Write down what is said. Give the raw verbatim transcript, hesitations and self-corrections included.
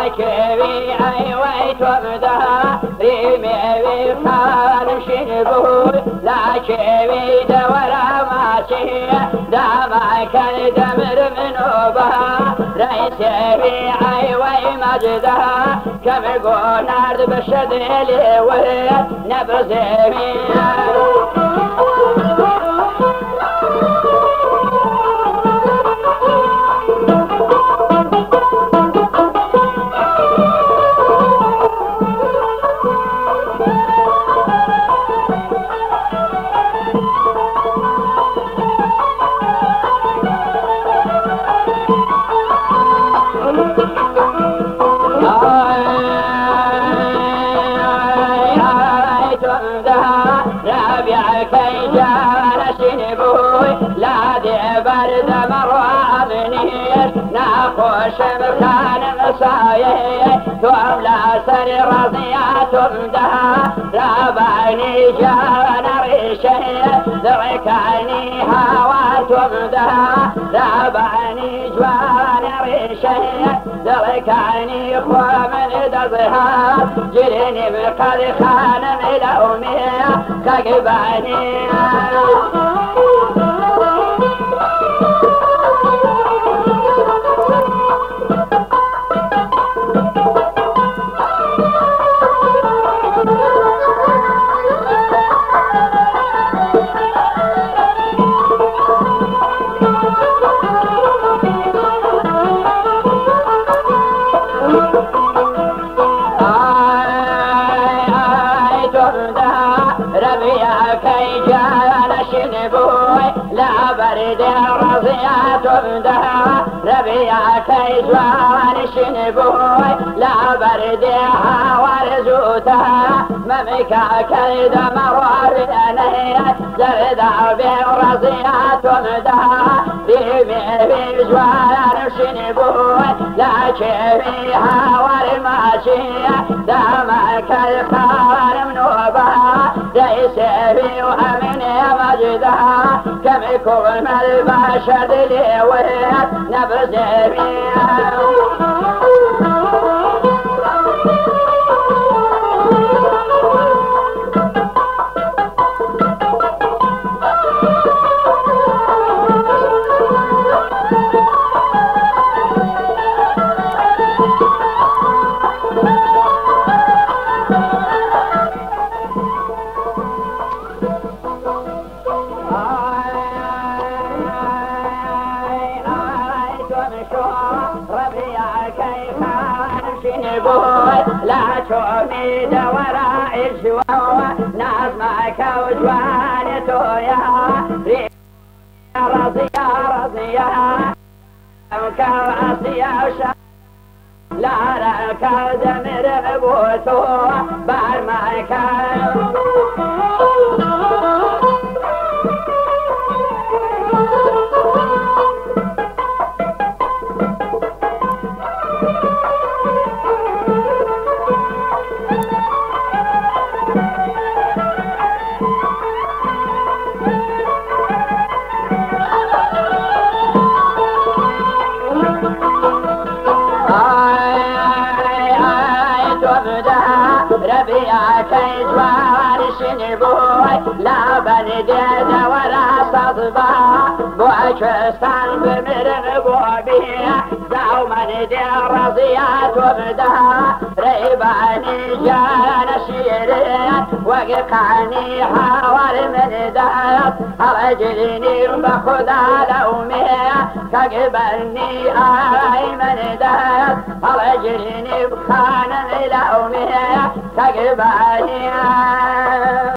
كبي أي ويتومده ريمي بخان شنبوي لا كبي دورا ماشي داما كان دمر منوبها رئيسي بي أي ويمجدها كم يقول نارد بشدلي وهي نبرزي بي شمخان مصايا ثم لا سر رضيات مدها رابعني جانا ريشي ذركاني هوات مدها رابعني جوانا ريشي ذركاني خوا من دزها جريني بقد خان ملومي كقباني تمدها ربيع كيزوان شنبوي لا بردها ورزوتها ممكا كيد مرار أنهي زرد برزيها تمدها بيبي بيزوان شنبوي لا كيفيها ورماشية دامك الخار منوبها ليس بيوها من مجدها كم يكون البشر لي وهي نبرز بيها لا تؤمد وراء الجوى نظمك وجوانته يا رضيا رضيا وكواسيا وشا لا ركا دمر بوتو بارماك ربيع كيزوان شنبوي لا بندد ولا صدبا بوعشستان بمرن بوبيا زاو من دير رضيات وبدها ريباني جانا شيرين وققاني حوار من دهب رجلني بخدا لوميا كقبلني آي من دهب رجلني بخان لوميا كقبلني